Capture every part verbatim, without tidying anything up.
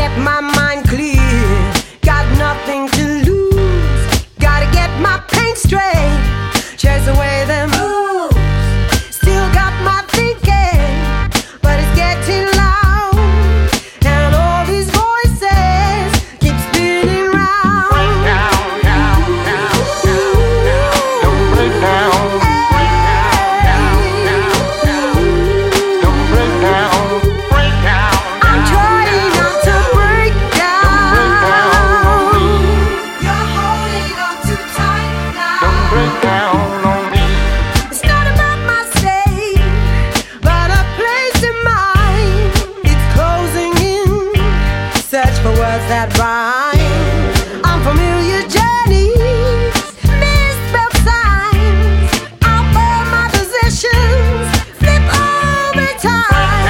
get my mind clear, got nothing to lose. Gotta get my pain straight, chase away them blues. Still got my thinking, but it's getting loud, and all these voices keep spinning round. Break down, down, down, down, don't break down. Break down, down, down, don't break down. Break down, I'm trying not to break down. You're holding on too tight now. don't break down on me. It's not about my state, but a place in mind. It's closing in, search for words that rhyme. Unfamiliar journeys, misspelled signs. I'll burn my positions, flip over time.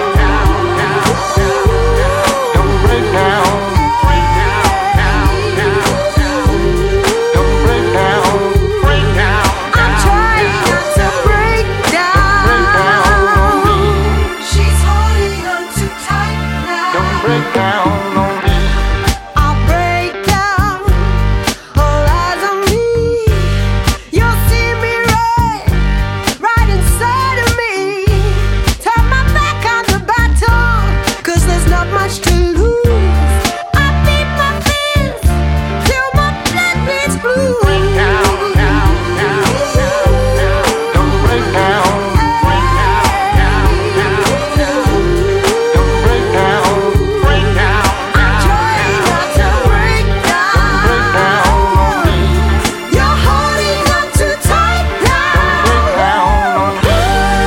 Don't break down. Break down, down, down, down. Don't break down. Break down, I'm down, trying not to break down. She's holding on too tight now. don't break down on me. I'll break down, all eyes on me. You'll see me right, right inside of me. Turn my back on the battle, 'cause there's not much to lose. I beat my fist till my blood bleeds blue. Break down, down, down, down, down. Don't break down. Break down, down, down, down. Don't break down. Break down, I'm trying not to break break down down. on me. You're holding on too tight now. Break down on me.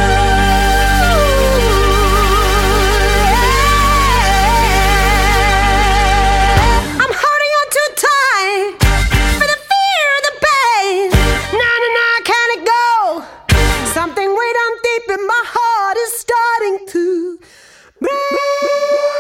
I'm holding on too tight for the fear of the pain. Nah, nah, nah, can it go? Something way down deep in my heart is starting to break.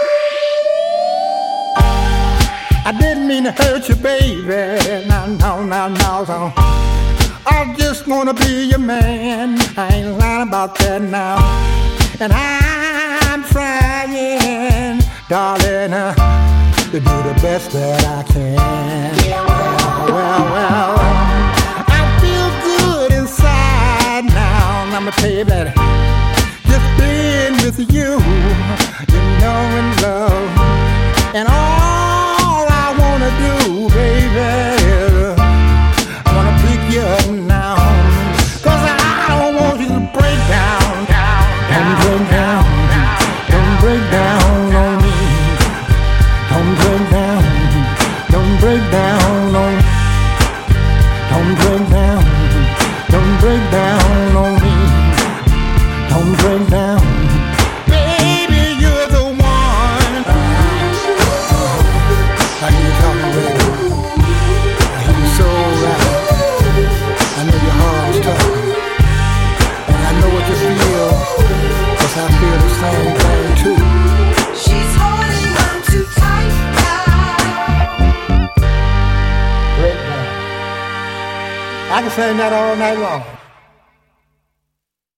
I didn't mean to hurt you, baby. No, no, no, no, no. I just wanna be your man. I ain't lying about that now. And I'm trying, darling, uh, to do the best that I can. Well, well, well, I feel good inside now. And I'ma tell you that just being with you, you know, in love, and all I wanna do, baby, is I wanna pick you up now, 'cause I don't want you to break down, don't break down, don't break down on me, don't break down, don't break down on me, don't break down, don't break down on me, don't break down, baby, you're the one. I hear you talking, baby. I hear you so right. I know your heart is tough, and I know what you feel, 'cause I feel the same thing too. She's holding on too tight now. Break down. I can sing that all night long.